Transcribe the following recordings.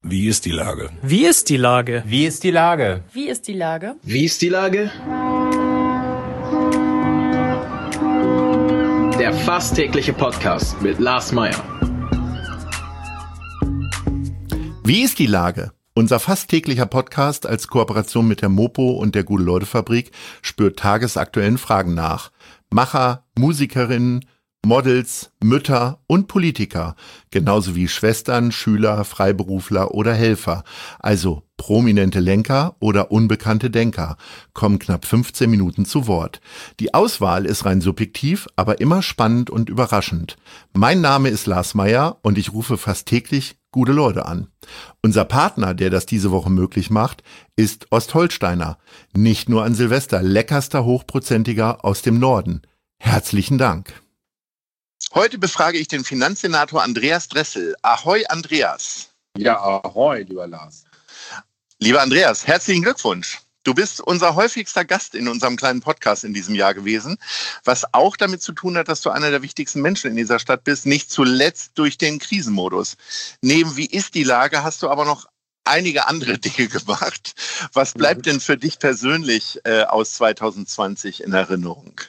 Wie ist die Lage? Wie ist die Lage? Wie ist die Lage? Wie ist die Lage? Wie ist die Lage? Der fast tägliche Podcast mit Lars Meyer. Wie ist die Lage? Unser fast täglicher Podcast als Kooperation mit der Mopo und der Gute-Leute-Fabrik spürt tagesaktuellen Fragen nach. Macher, Musikerinnen, Models, Mütter und Politiker, genauso wie Schwestern, Schüler, Freiberufler oder Helfer, also prominente Lenker oder unbekannte Denker, kommen knapp 15 Minuten zu Wort. Die Auswahl ist rein subjektiv, aber immer spannend und überraschend. Mein Name ist Lars Meyer und ich rufe fast täglich gute Leute an. Unser Partner, der das diese Woche möglich macht, ist Ostholsteiner. Nicht nur an Silvester, leckerster Hochprozentiger aus dem Norden. Herzlichen Dank. Heute befrage ich den Finanzsenator Andreas Dressel. Ahoi, Andreas. Ja, ahoi, lieber Lars. Lieber Andreas, herzlichen Glückwunsch. Du bist unser häufigster Gast in unserem kleinen Podcast in diesem Jahr gewesen, was auch damit zu tun hat, dass du einer der wichtigsten Menschen in dieser Stadt bist, nicht zuletzt durch den Krisenmodus. Neben Wie ist die Lage hast du aber noch einige andere Dinge gemacht. Was bleibt denn für dich persönlich aus 2020 in Erinnerung?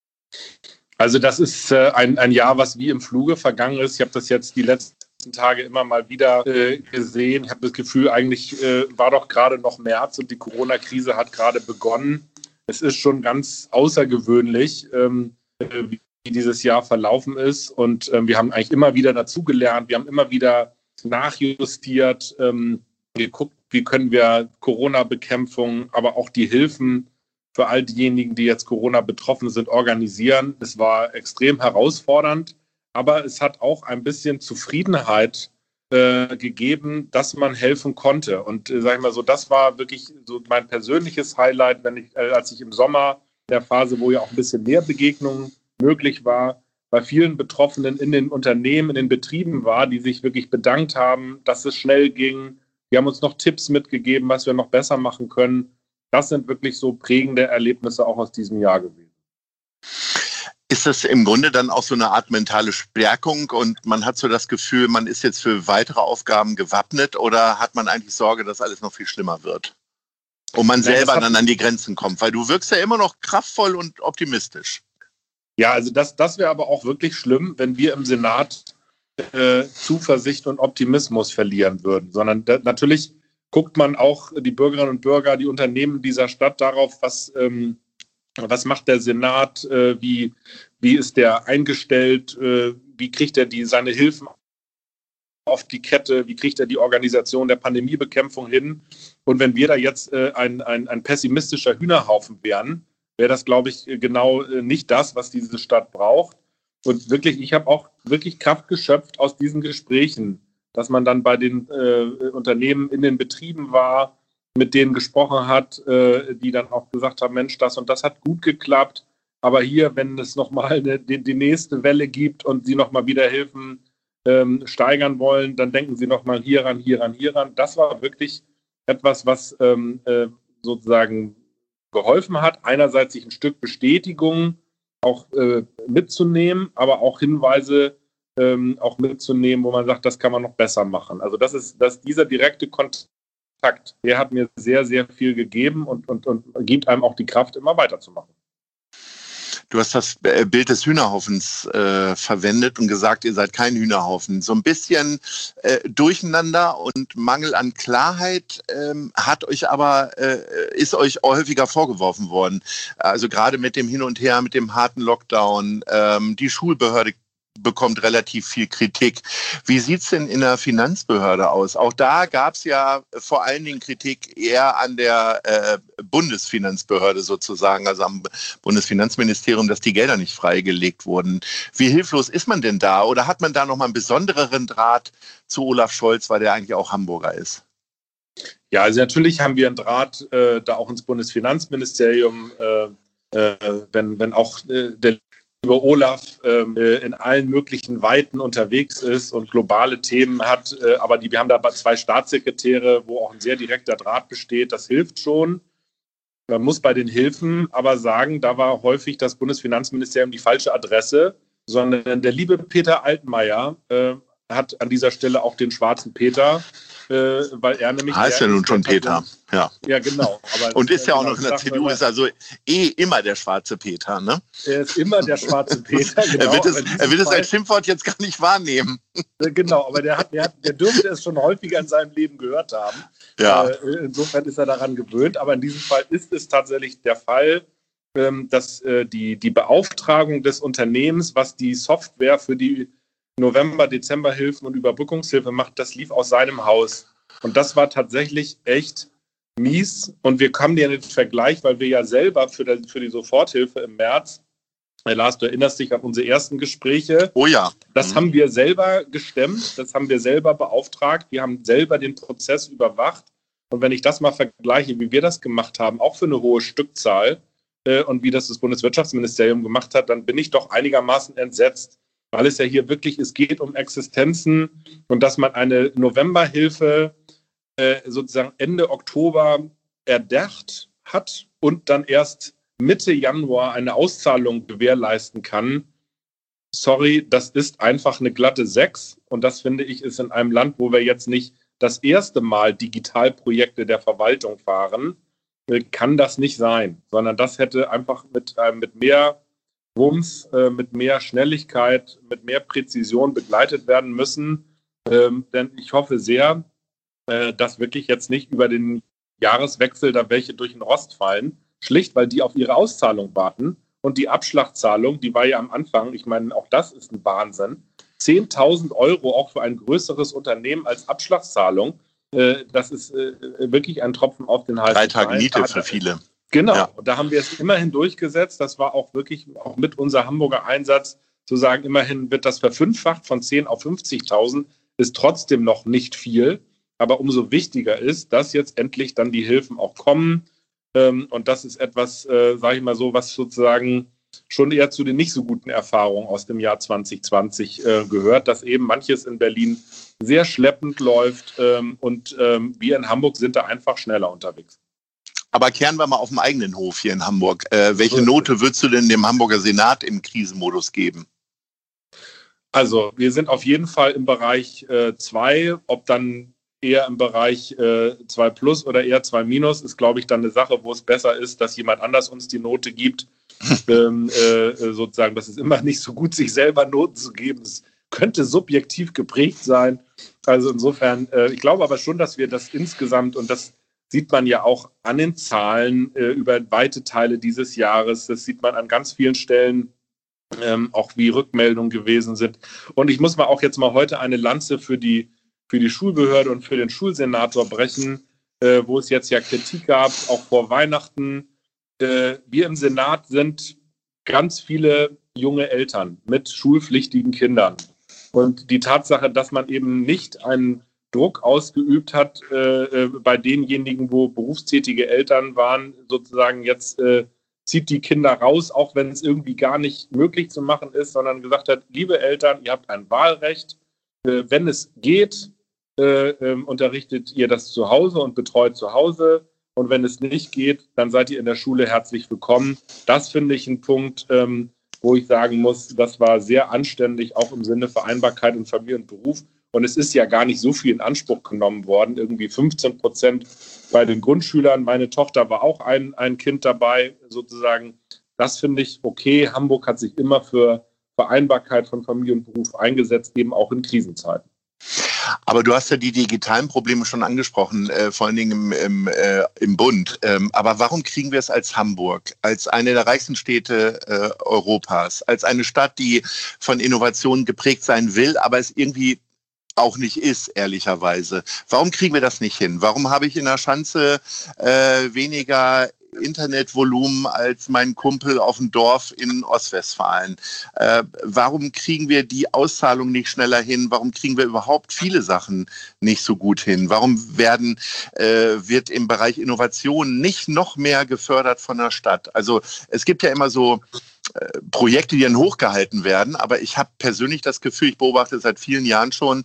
Also das ist ein Jahr, was wie im Fluge vergangen ist. Ich habe das jetzt die letzten Tage immer mal wieder gesehen. Ich habe das Gefühl, eigentlich war doch gerade noch März und die Corona-Krise hat gerade begonnen. Es ist schon ganz außergewöhnlich, wie dieses Jahr verlaufen ist. Und wir haben eigentlich immer wieder dazugelernt. Wir haben immer wieder nachjustiert, geguckt, wie können wir Corona-Bekämpfung, aber auch die Hilfen für all diejenigen, die jetzt Corona betroffen sind, organisieren. Es war extrem herausfordernd, aber es hat auch ein bisschen Zufriedenheit gegeben, dass man helfen konnte. Und sag ich mal so, das war wirklich so mein persönliches Highlight, als ich im Sommer, der Phase, wo ja auch ein bisschen mehr Begegnungen möglich war, bei vielen Betroffenen in den Unternehmen, in den Betrieben war, die sich wirklich bedankt haben, dass es schnell ging. Die haben uns noch Tipps mitgegeben, was wir noch besser machen können. Das sind wirklich so prägende Erlebnisse auch aus diesem Jahr gewesen. Ist das im Grunde dann auch so eine Art mentale Stärkung und man hat so das Gefühl, man ist jetzt für weitere Aufgaben gewappnet oder hat man eigentlich Sorge, dass alles noch viel schlimmer wird? Und man selber dann an die Grenzen kommt, weil du wirkst ja immer noch kraftvoll und optimistisch. Ja, also das wäre aber auch wirklich schlimm, wenn wir im Senat Zuversicht und Optimismus verlieren würden, sondern natürlich guckt man auch die Bürgerinnen und Bürger, die Unternehmen dieser Stadt darauf, was macht der Senat, wie ist der eingestellt, wie kriegt er seine Hilfen auf die Kette, wie kriegt er die Organisation der Pandemiebekämpfung hin. Und wenn wir da jetzt ein pessimistischer Hühnerhaufen wären, wäre das, glaube ich, genau nicht das, was diese Stadt braucht. Und wirklich, ich habe auch wirklich Kraft geschöpft aus diesen Gesprächen, dass man dann bei den Unternehmen in den Betrieben war, mit denen gesprochen hat, die dann auch gesagt haben, Mensch, das und das hat gut geklappt, aber hier, wenn es nochmal die nächste Welle gibt und sie nochmal wieder Hilfen steigern wollen, dann denken sie nochmal hieran. Das war wirklich etwas, was sozusagen geholfen hat, einerseits sich ein Stück Bestätigung auch mitzunehmen, aber auch Hinweise auch mitzunehmen, wo man sagt, das kann man noch besser machen. Also dieser direkte Kontakt, der hat mir sehr, sehr viel gegeben und gibt einem auch die Kraft, immer weiterzumachen. Du hast das Bild des Hühnerhaufens verwendet und gesagt, ihr seid kein Hühnerhaufen. So ein bisschen Durcheinander und Mangel an Klarheit ist euch häufiger vorgeworfen worden. Also gerade mit dem Hin und Her, mit dem harten Lockdown, die Schulbehörde bekommt relativ viel Kritik. Wie sieht es denn in der Finanzbehörde aus? Auch da gab es ja vor allen Dingen Kritik eher an der Bundesfinanzbehörde sozusagen, also am Bundesfinanzministerium, dass die Gelder nicht freigelegt wurden. Wie hilflos ist man denn da? Oder hat man da nochmal einen besondereren Draht zu Olaf Scholz, weil der eigentlich auch Hamburger ist? Ja, also natürlich haben wir einen Draht da auch ins Bundesfinanzministerium, wenn auch der über Olaf in allen möglichen Weiten unterwegs ist und globale Themen hat. Aber wir haben da 2 Staatssekretäre, wo auch ein sehr direkter Draht besteht. Das hilft schon. Man muss bei den Hilfen aber sagen, da war häufig das Bundesfinanzministerium die falsche Adresse, sondern der liebe Peter Altmaier hat an dieser Stelle auch den schwarzen Peter, weil er nämlich... Heißt ja nun schon Peter, ja. Ja, genau. Aber und ist ja auch noch in der CDU, ist also immer der schwarze Peter, ne? Er ist immer der schwarze Peter, genau. Er will es als Schimpfwort jetzt gar nicht wahrnehmen. Genau, aber der dürfte es schon häufiger in seinem Leben gehört haben. Ja. Insofern ist er daran gewöhnt, aber in diesem Fall ist es tatsächlich der Fall, dass die Beauftragung des Unternehmens, was die Software für die November-Dezember-Hilfen und Überbrückungshilfe macht, das lief aus seinem Haus. Und das war tatsächlich echt mies. Und wir haben ja den Vergleich, weil wir ja selber für die Soforthilfe im März, Lars, du erinnerst dich an unsere ersten Gespräche. Oh ja. Das haben wir selber gestemmt, das haben wir selber beauftragt. Wir haben selber den Prozess überwacht. Und wenn ich das mal vergleiche, wie wir das gemacht haben, auch für eine hohe Stückzahl, und wie das Bundeswirtschaftsministerium gemacht hat, dann bin ich doch einigermaßen entsetzt. Weil es ja hier wirklich, es geht um Existenzen und dass man eine Novemberhilfe sozusagen Ende Oktober erdacht hat und dann erst Mitte Januar eine Auszahlung gewährleisten kann. Sorry, das ist einfach eine glatte 6 und das finde ich ist in einem Land, wo wir jetzt nicht das erste Mal Digitalprojekte der Verwaltung fahren, kann das nicht sein, sondern das hätte einfach mit mehr Wumms, mit mehr Schnelligkeit, mit mehr Präzision begleitet werden müssen. Denn ich hoffe sehr, dass wirklich jetzt nicht über den Jahreswechsel da welche durch den Rost fallen, schlicht, weil die auf ihre Auszahlung warten. Und die Abschlagszahlung, die war ja am Anfang, ich meine, auch das ist ein Wahnsinn, 10.000 € auch für ein größeres Unternehmen als Abschlagszahlung. Das ist wirklich ein Tropfen auf den heißen 3 Tage Miete für viele. Genau, Ja. und da haben wir es immerhin durchgesetzt. Das war auch wirklich, auch mit unser Hamburger Einsatz, zu sagen, immerhin wird das verfünffacht von 10 auf 50.000, ist trotzdem noch nicht viel. Aber umso wichtiger ist, dass jetzt endlich dann die Hilfen auch kommen. Und das ist etwas, sage ich mal so, was sozusagen schon eher zu den nicht so guten Erfahrungen aus dem Jahr 2020 gehört, dass eben manches in Berlin sehr schleppend läuft und wir in Hamburg sind da einfach schneller unterwegs. Aber kehren wir mal auf dem eigenen Hof hier in Hamburg. Welche Note würdest du denn dem Hamburger Senat im Krisenmodus geben? Also wir sind auf jeden Fall im Bereich 2, ob dann eher im Bereich 2 plus oder eher 2 minus, ist, glaube ich, dann eine Sache, wo es besser ist, dass jemand anders uns die Note gibt. Sozusagen, das ist immer nicht so gut, sich selber Noten zu geben. Es könnte subjektiv geprägt sein. Also insofern, ich glaube aber schon, dass wir das insgesamt, und das sieht man ja auch an den Zahlen über weite Teile dieses Jahres, das sieht man an ganz vielen Stellen, auch wie Rückmeldungen gewesen sind. Und ich muss mal auch jetzt mal heute eine Lanze für die Schulbehörde und für den Schulsenator brechen, wo es jetzt ja Kritik gab, auch vor Weihnachten. Wir im Senat sind ganz viele junge Eltern mit schulpflichtigen Kindern. Und die Tatsache, dass man eben nicht einen Druck ausgeübt hat bei denjenigen, wo berufstätige Eltern waren, sozusagen jetzt zieht die Kinder raus, auch wenn es irgendwie gar nicht möglich zu machen ist, sondern gesagt hat, liebe Eltern, ihr habt ein Wahlrecht. Wenn es geht, unterrichtet ihr das zu Hause und betreut zu Hause. Und wenn es nicht geht, dann seid ihr in der Schule herzlich willkommen. Das finde ich ein Punkt, wo ich sagen muss, das war sehr anständig, auch im Sinne Vereinbarkeit und Familie und Beruf. Und es ist ja gar nicht so viel in Anspruch genommen worden, irgendwie 15% bei den Grundschülern. Meine Tochter war auch ein Kind dabei, sozusagen. Das finde ich okay. Hamburg hat sich immer für Vereinbarkeit von Familie und Beruf eingesetzt, eben auch in Krisenzeiten. Aber du hast ja die digitalen Probleme schon angesprochen, vor allen Dingen im Bund. Aber warum kriegen wir es als Hamburg, als eine der reichsten Städte Europas, als eine Stadt, die von Innovationen geprägt sein will, aber es irgendwie auch nicht ist, ehrlicherweise. Warum kriegen wir das nicht hin? Warum habe ich in der Schanze weniger Internetvolumen als mein Kumpel auf dem Dorf in Ostwestfalen? Warum kriegen wir die Auszahlung nicht schneller hin? Warum kriegen wir überhaupt viele Sachen nicht so gut hin? Warum wird im Bereich Innovation nicht noch mehr gefördert von der Stadt? Also es gibt ja immer so Projekte, die dann hochgehalten werden, aber ich habe persönlich das Gefühl, ich beobachte seit vielen Jahren schon,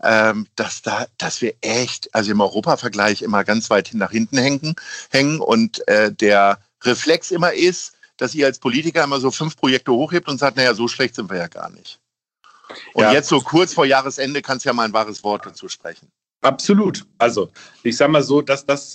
dass wir echt, also im Europavergleich immer ganz weit nach hinten hängen und der Reflex immer ist, dass ihr als Politiker immer so 5 Projekte hochhebt und sagt, naja, so schlecht sind wir ja gar nicht. Und jetzt so kurz vor Jahresende kannst du ja mal ein wahres Wort dazu sprechen. Absolut. Also ich sage mal so, dass das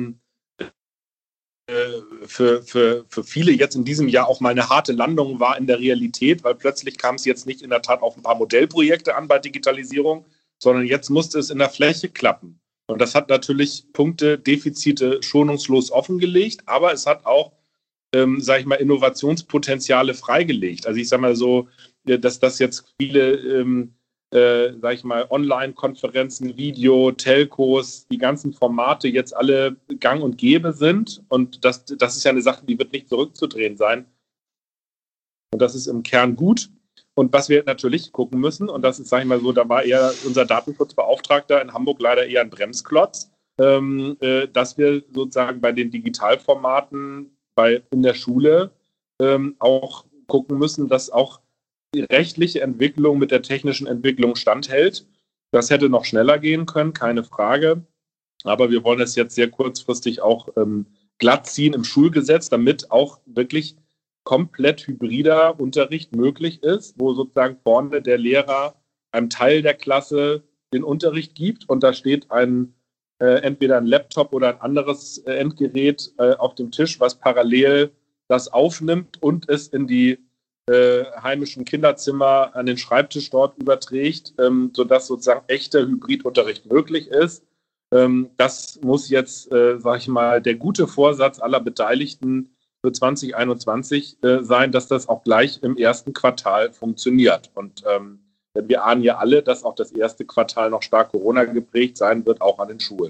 für viele jetzt in diesem Jahr auch mal eine harte Landung war in der Realität, weil plötzlich kam es jetzt nicht in der Tat auf ein paar Modellprojekte an bei Digitalisierung, sondern jetzt musste es in der Fläche klappen. Und das hat natürlich Punkte, Defizite schonungslos offengelegt, aber es hat auch, sage ich mal, Innovationspotenziale freigelegt. Also ich sage mal so, dass das jetzt viele sage ich mal, Online-Konferenzen, Video, Telcos, die ganzen Formate jetzt alle gang und gäbe sind. Und das ist ja eine Sache, die wird nicht zurückzudrehen sein. Und das ist im Kern gut. Und was wir natürlich gucken müssen, und das ist, sage ich mal so, da war eher unser Datenschutzbeauftragter in Hamburg leider eher ein Bremsklotz, dass wir sozusagen bei den Digitalformaten in der Schule auch gucken müssen, dass auch die rechtliche Entwicklung mit der technischen Entwicklung standhält. Das hätte noch schneller gehen können, keine Frage. Aber wir wollen es jetzt sehr kurzfristig auch glatt ziehen im Schulgesetz, damit auch wirklich komplett hybrider Unterricht möglich ist, wo sozusagen vorne der Lehrer einem Teil der Klasse den Unterricht gibt und da steht entweder ein Laptop oder ein anderes Endgerät auf dem Tisch, was parallel das aufnimmt und es in die heimischen Kinderzimmer an den Schreibtisch dort überträgt, sodass sozusagen echter Hybridunterricht möglich ist. Das muss jetzt, sage ich mal, der gute Vorsatz aller Beteiligten für 2021 sein, dass das auch gleich im ersten Quartal funktioniert. Und wir ahnen ja alle, dass auch das erste Quartal noch stark Corona geprägt sein wird, auch an den Schulen.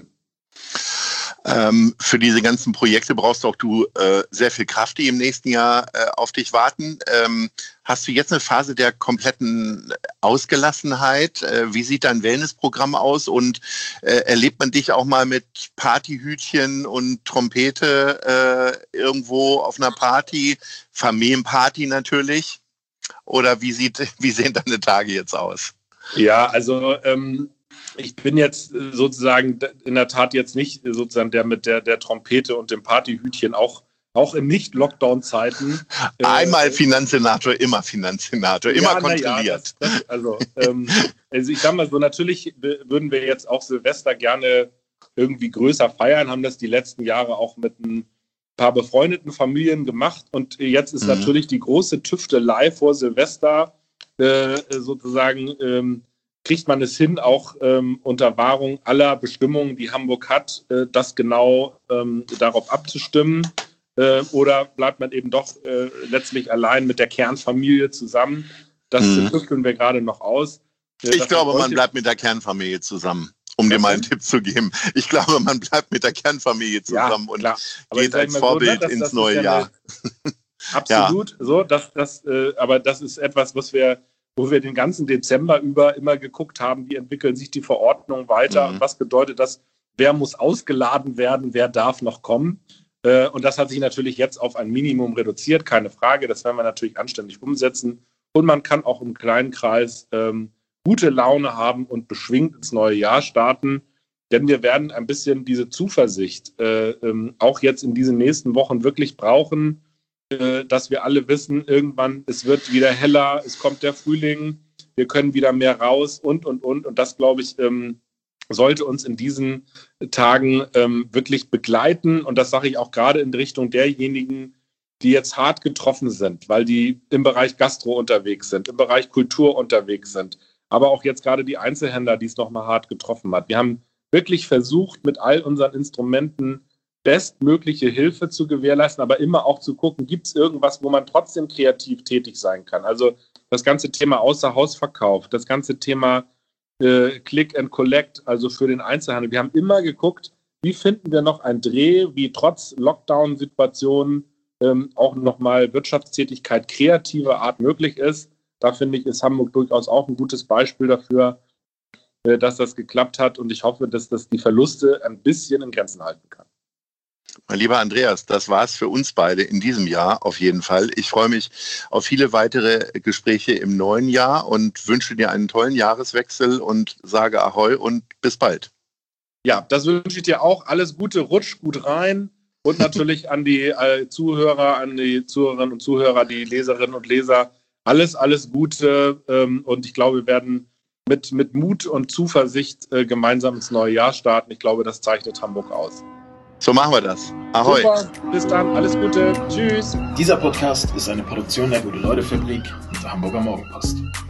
Für diese ganzen Projekte brauchst auch du sehr viel Kraft, die im nächsten Jahr auf dich warten. Hast du jetzt eine Phase der kompletten Ausgelassenheit? Wie sieht dein Wellnessprogramm aus? Und erlebt man dich auch mal mit Partyhütchen und Trompete irgendwo auf einer Party? Familienparty natürlich? Oder wie sehen deine Tage jetzt aus? Ja, also ich bin jetzt sozusagen in der Tat jetzt nicht sozusagen der mit der Trompete und dem Partyhütchen, auch in Nicht-Lockdown-Zeiten. Einmal Finanzsenator, immer Finanzsenator, immer kontrolliert. Also ich sag mal so, natürlich würden wir jetzt auch Silvester gerne irgendwie größer feiern, haben das die letzten Jahre auch mit ein paar befreundeten Familien gemacht und jetzt ist natürlich die große Tüftelei vor Silvester sozusagen kriegt man es hin, auch unter Wahrung aller Bestimmungen, die Hamburg hat, das genau darauf abzustimmen? Oder bleibt man eben doch letztlich allein mit der Kernfamilie zusammen? Das tüfteln wir gerade noch aus. Ich glaube, man bleibt mit der Kernfamilie zusammen, um dir mal einen Tipp zu geben. Ich glaube, man bleibt mit der Kernfamilie zusammen und geht als Vorbild so, ins neue Jahr. Absolut. So, aber das ist etwas, wo wir den ganzen Dezember über immer geguckt haben, wie entwickeln sich die Verordnungen weiter und was bedeutet das, wer muss ausgeladen werden, wer darf noch kommen. Und das hat sich natürlich jetzt auf ein Minimum reduziert, keine Frage, das werden wir natürlich anständig umsetzen. Und man kann auch im kleinen Kreis gute Laune haben und beschwingt ins neue Jahr starten, denn wir werden ein bisschen diese Zuversicht auch jetzt in diesen nächsten Wochen wirklich brauchen, dass wir alle wissen, irgendwann, es wird wieder heller, es kommt der Frühling, wir können wieder mehr raus und. Und das, glaube ich, sollte uns in diesen Tagen wirklich begleiten. Und das sage ich auch gerade in Richtung derjenigen, die jetzt hart getroffen sind, weil die im Bereich Gastro unterwegs sind, im Bereich Kultur unterwegs sind, aber auch jetzt gerade die Einzelhändler, die es nochmal hart getroffen hat. Wir haben wirklich versucht, mit all unseren Instrumenten bestmögliche Hilfe zu gewährleisten, aber immer auch zu gucken, gibt es irgendwas, wo man trotzdem kreativ tätig sein kann. Also das ganze Thema Außerhausverkauf, das ganze Thema Click and Collect, also für den Einzelhandel. Wir haben immer geguckt, wie finden wir noch einen Dreh, wie trotz Lockdown-Situationen auch nochmal Wirtschaftstätigkeit kreativer Art möglich ist. Da finde ich, ist Hamburg durchaus auch ein gutes Beispiel dafür, dass das geklappt hat und ich hoffe, dass das die Verluste ein bisschen in Grenzen halten kann. Mein lieber Andreas, das war es für uns beide in diesem Jahr auf jeden Fall. Ich freue mich auf viele weitere Gespräche im neuen Jahr und wünsche dir einen tollen Jahreswechsel und sage Ahoi und bis bald. Ja, das wünsche ich dir auch. Alles Gute, rutsch gut rein und natürlich an die Zuhörer, an die Zuhörerinnen und Zuhörer, die Leserinnen und Leser, alles Gute und ich glaube, wir werden mit Mut und Zuversicht gemeinsam ins neue Jahr starten. Ich glaube, das zeichnet Hamburg aus. So machen wir das. Ahoi. Super, bis dann, alles Gute, tschüss. Dieser Podcast ist eine Produktion der Gute-Leute-Fabrik und der Hamburger Morgenpost.